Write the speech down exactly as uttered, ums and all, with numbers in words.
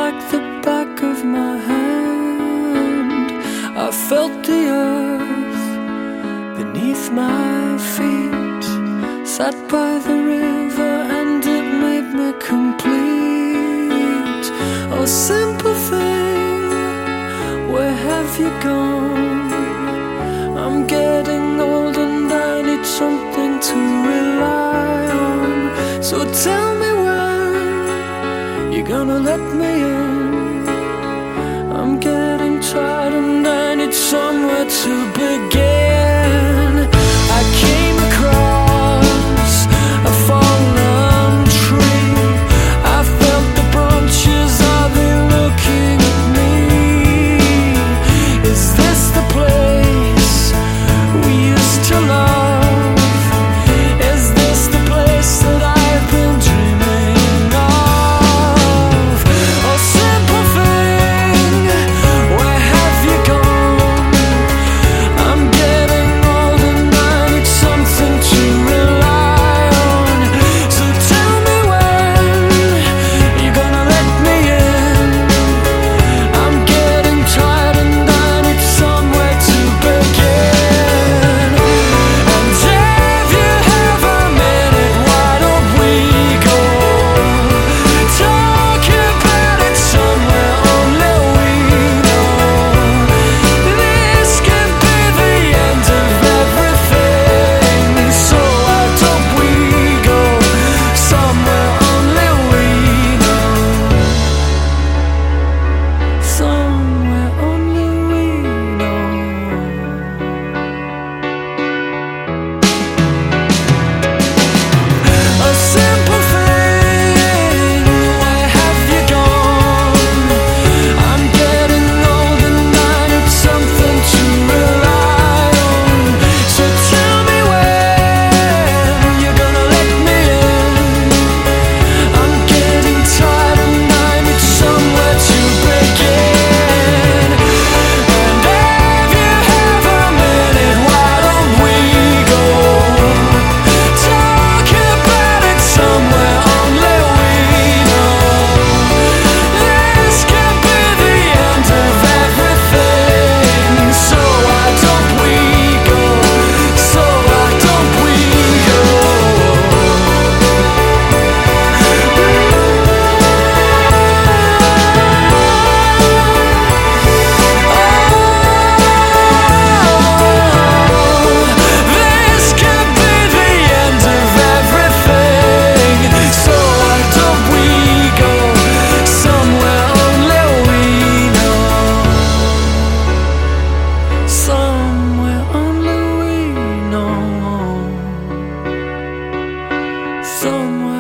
like the back of my hand. I felt the earth beneath my feet, sat by the river and it made me complete. Oh, simple thing, where have you gone? I'm getting old and I need something to rely on. So tell me when you're gonna let me in. I'm getting tired and I need somewhere to begin. I came across a fallen tree. I felt the branches, are they looking at me? Is this the place we used to love? Is this the place that I've been dreaming of? Oh, simple thing, where have you gone? I'm getting old and I need something to rely on. So tell me when you're gonna let me in. I'm getting tired and I need somewhere to begin. And if you have a minute, why don't we go talk about it somewhere only we know? This could be the end of everything. So why don't we go somewhere only we know? Somewhere only we know. A simple thing, where have you gone? I'm getting old and I need something to rely on. So tell me when you're gonna let me in. I'm getting tired and I need somewhere to begin. And if you have a minute, why don't we go talk about it somewhere only we know? This could be the end of everything. So why don't we go? So why don't we go? This could be the end of everything. So why don't we go somewhere only we know? Somewhere only we know. Somewhere